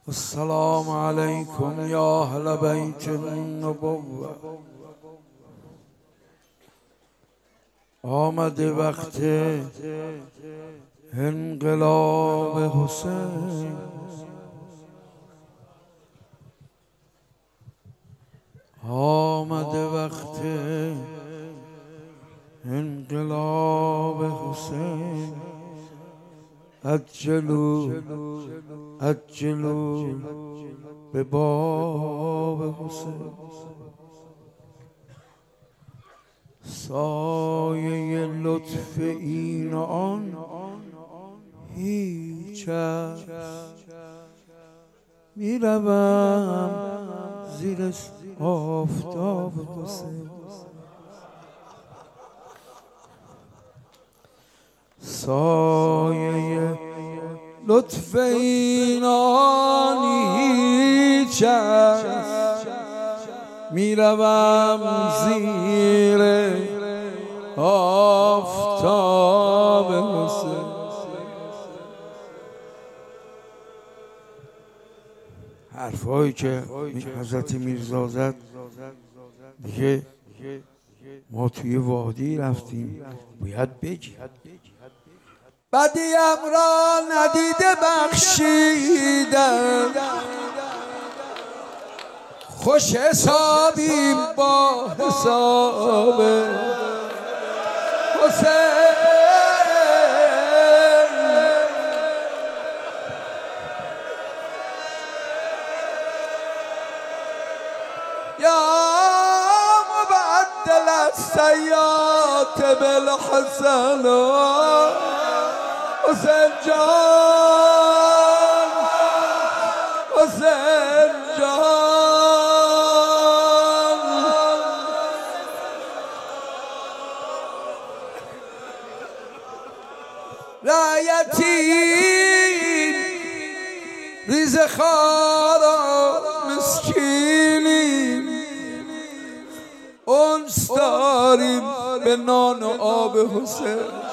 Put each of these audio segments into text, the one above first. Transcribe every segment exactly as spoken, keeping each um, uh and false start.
السلام علیکم یا اهل بیت النبوة. آمده وقت انقلاب حسین، آمده وقت انقلاب حسین. عجلو عجلو به باب حسین. سایه لطف این و آن هیچ است، می روم زیر آفتاب حسین. سایه لطف این آن هیچ است، می روم زیر آفتاب حسین. حرفایی که حضرت میرزا زد دیگه ما توی وادی رفتیم باید بگیم. بدیم را ندیده بخشیدم، خوش حسابیم با حساب حسین. یا مبدل السیئات بالحسنات، حسین جان حسین جان. رعیتیم ریز خارا مسکینیم، انس داریم به نان و آب حسین.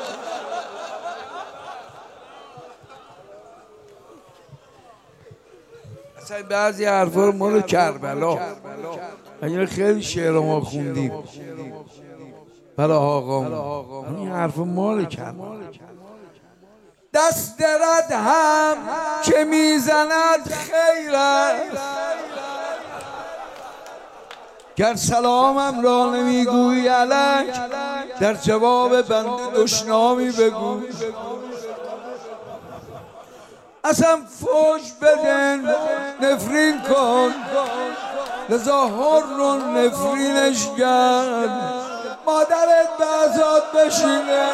اصلا بعضی حرفا رو مال کربلا، این خیلی شعر ما خوندیم برای آقام، این حرف مال کربلا. دست رد هم که میزند خیر است، گر سلامم را نمیگویی الک، در جواب بنده دشنامی بگو. اصلا فوش بدن نفرین کن، لذا هر رو نفرینش کرد، مادرت به ازاد بشینه.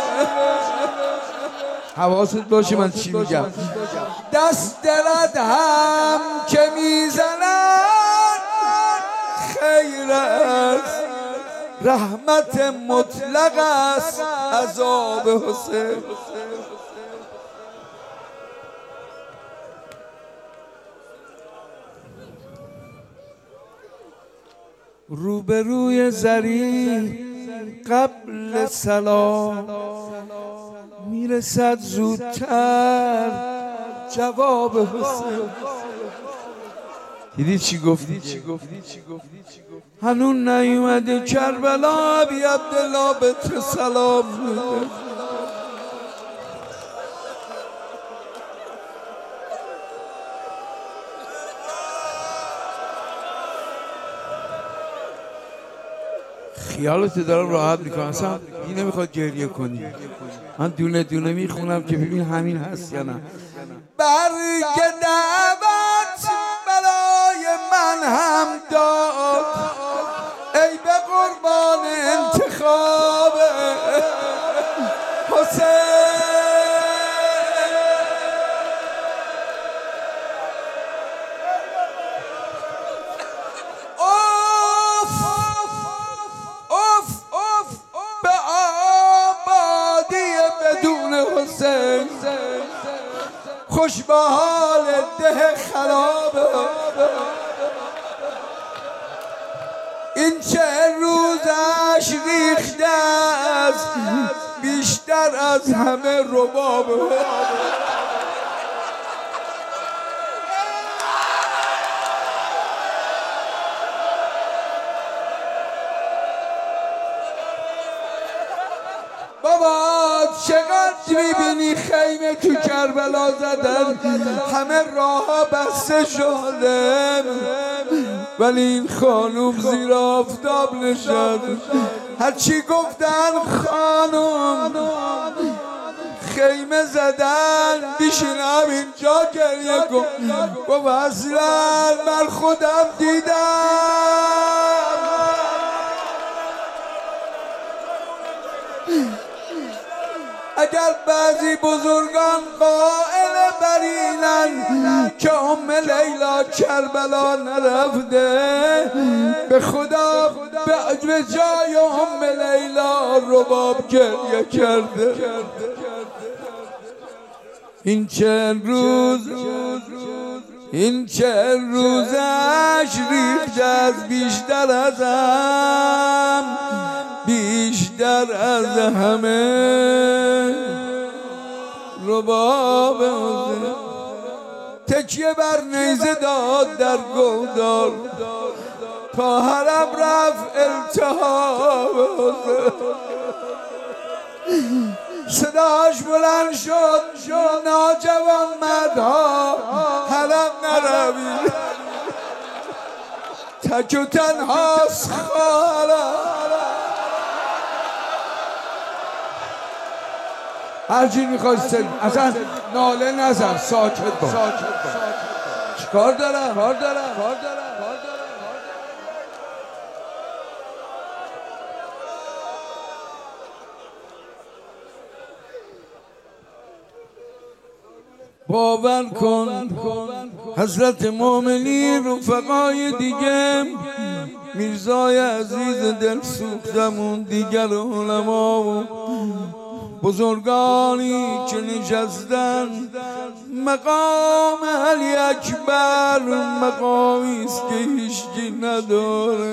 حواست باشه من چی میگم. دست دلت هم که میزند خیر است، رحمت مطلق است عذاب حسین. روبروی زری قبل سلام، میرسد زودتر جواب حسین. دیدی چی گفتی؟ هنون نیومده کربلا، بی عبدالله به تو سلام میده. خیالت دارم راحت میکنم، اصلا این نمیخواد گریه کنی. من دونه دونه میخونم که ببین همین هست یا نه. برگ دعوت برای من هم داد، ای به قربان انتخاب حسین. خوش به حال ده خراب، این چه روزش ریخته است بیشتر از همه رباب. چقدر میبینی خیمه تو کربلا زدن، همه راه ها بسته شده، ولی این خانوم زیر آفتاب نشد. هرچی گفتن خانوم خیمه زدن بیشینم اینجا گریه کن. گفت اصلا من خودم دیدم اگر بعضی بزرگان قائل بر اینن که ام لیلا کربلا نرفته، به خدا به جای ام لیلا رباب گریه کرده. این چند روز این چند روزش ریخت از بیشتر ازم، بیشتر از همه رباب تکیه بر نیزه داد در گودال، تا حرم رفت التهاب صداش بلند شد ناجوان مردها حرم نروید، تک و تنهاست خواهرم. هرچی میخوای سن اصلا ناله نزن، ساکت باش. چیکار دارم؟ کار دارم کار دارم باور کن حضرت مومنین رفقای دیگه، میرزای عزیز دل سوختمون، دیگر علما و بزرگانی که نشستن، مقام علی اکبر مقامی است که هیچکی نداره.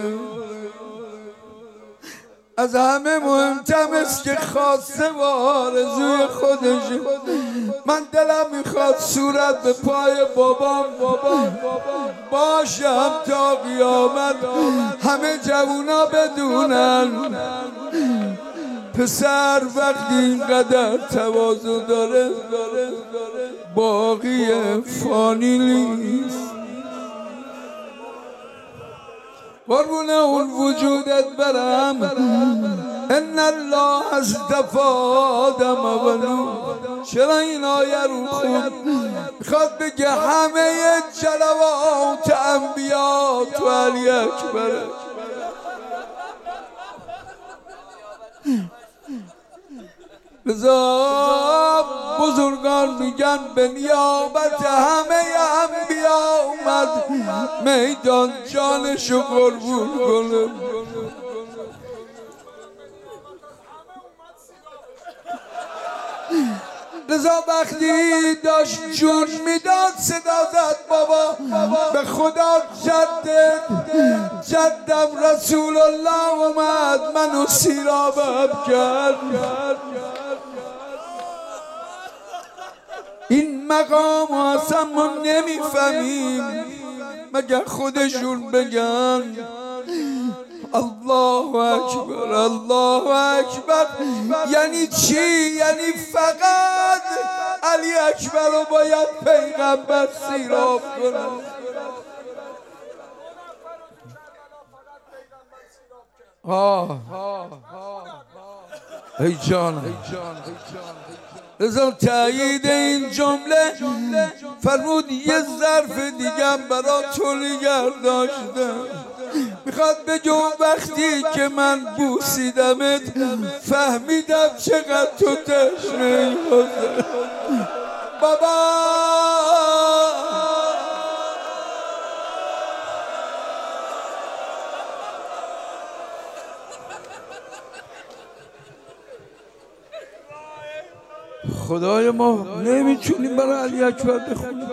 از همه مهمتر است که خواسته و آرزوی خودشه. من دلم میخواد صورت به پای بابام بابام باشم تا قیامت، همه جوونا بدونن پسر وقتی اینقدر تواضع داره باقی فانی نیست. قربون اون وجودت برم. ان الله اصطفى آدم اولو. چرا این آیه رو خود میخواد بگه همه جلوات انبیا تو علی اکبره. لذا بزرگان میگن به نیابت همه انبیا اومد میدان جانشو قربون کنه. لذا وقتی داشت جون میداد صدا زد بابا به خدا جدد جدم رسول الله اومد منو سیرابم کرد. این مقام اصلا ما نمیفهمیم مگر خودشون بگن. الله اکبر الله اکبر یعنی چی؟ یعنی فقط علی اکبر رو باید پیغمبر سیراب کنه. آه ای جان لذا تایید این جمله فرمود یه ظرف دیگم برا تو نگه داشتم. میخواد بگه وقتی که من بوسیدمت فهمیدم چقدر تو تشنه بوده. بابا خدای ما نمیتونیم برای علی اکبر بخونیم.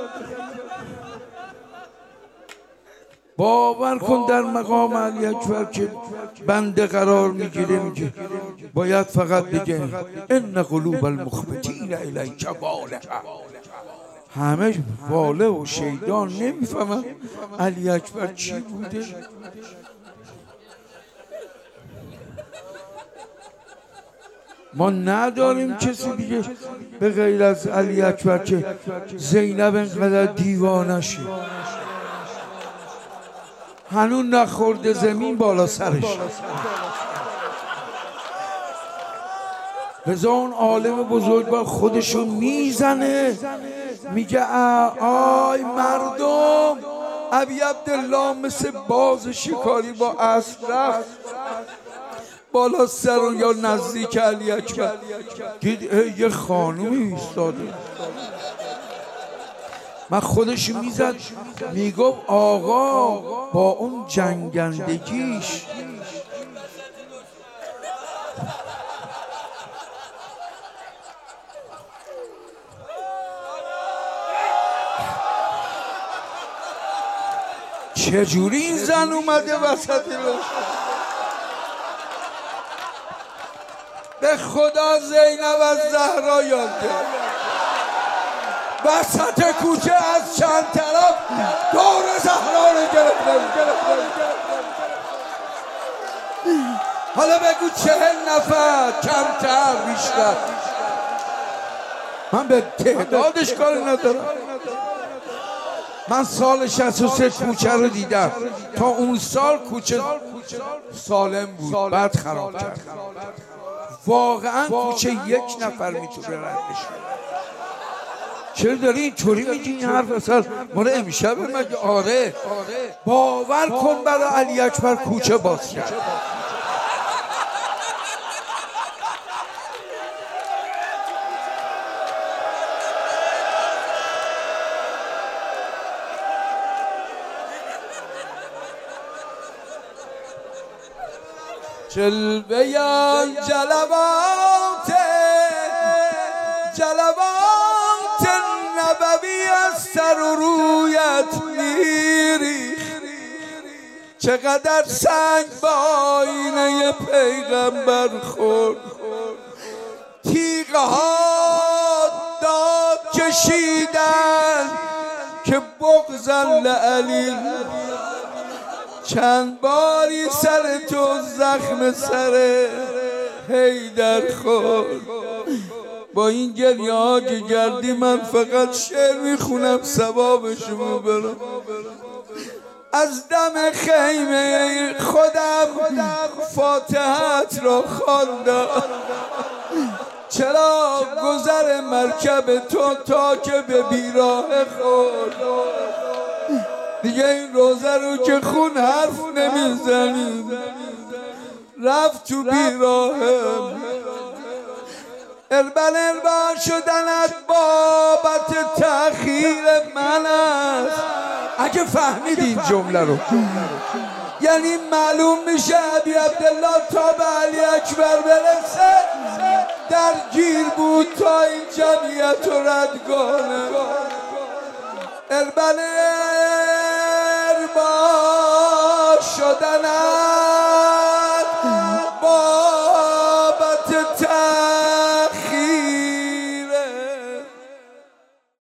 باور کن در مقام علی اکبر که بنده قرار میگیره میگه باید فقط بگه ان قلوب المخبتین الیک واله. همه واله و شیطان نمیفهمن علی اکبر چی بوده. ما نداریم کسی دیگه به غیر از علی اکبر که زینب انقدر دیوانه شه، هنوز نخورده زمین بالا سرش. لذا اون عالم بزرگ با خودشو میزنه، میگه آی مردم، ابی عبدالله مثل باز شکاری با اسب رفت بالا سر و یا نزدیک علی اکبر، دید یه خانومی ایستاده. من خودش میزد میگفت آقا با اون جنگندگیش چجوری این زن اومده وسط روشن؟ به خدا زینب از زهرا یاد کرد، وسط کوچه از چند طرف دور زهرا رو گرفتن. حالا بگو چهل نفر، کمتر بیشتر، من به تعدادش کاری ندارم. من سال شصت و سه کوچه رو دیدم، تا اون سال کوچه سالم بود، بعد خراب کرد. واقعا کوچه یک نفر میتونه ردش کنه. چرا داری اینطوری میگی این حرف؟ اصلا مال امشب مگه؟ آره باور کن برای علی اکبر کوچه باز کرد. جلوه یا جلوات جلوات نبوی از سر و رویت میریخ، چقدر سنگ با آینه پیغمبر خورد، تیغه ها داد کشیدن که بغضاً لعلی، چند باری سر تو زخم سر حیدر خورد. با این گریه ها که گردی من فقط شعر میخونم ثوابشو برم. از دم خیمه خودم فاتحت را خواندم، چرا گذر مرکب تو تا که به بیراه خورد. دیگه این روزه رو که خون حرف نمیزنیم، رفت تو بیراهم. اربل اربل شدنت بابت تأخیر من است. اگه فهمیدی این جمله رو، یعنی معلوم میشه ابی عبدالله تا به علی اکبر برسه درگیر بود تا این جمعیت رو رد کنه. اربل اربل شدنت